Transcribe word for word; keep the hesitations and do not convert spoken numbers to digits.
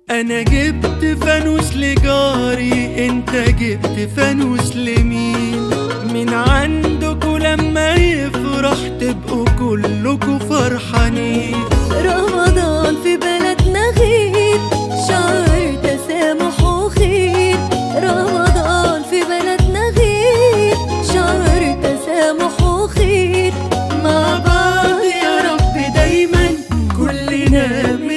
انا جبت فانوس لجاري، انت جبت فانوس لمين؟ من عندكوا لما يفرح تبقوا كلكوا فرحانين. رمضان في بلدنا غير، شهر تسامح وخير. رمضان في بلدنا غير، شهر تسامح وخير. مع بعض يا رب دايما كلنا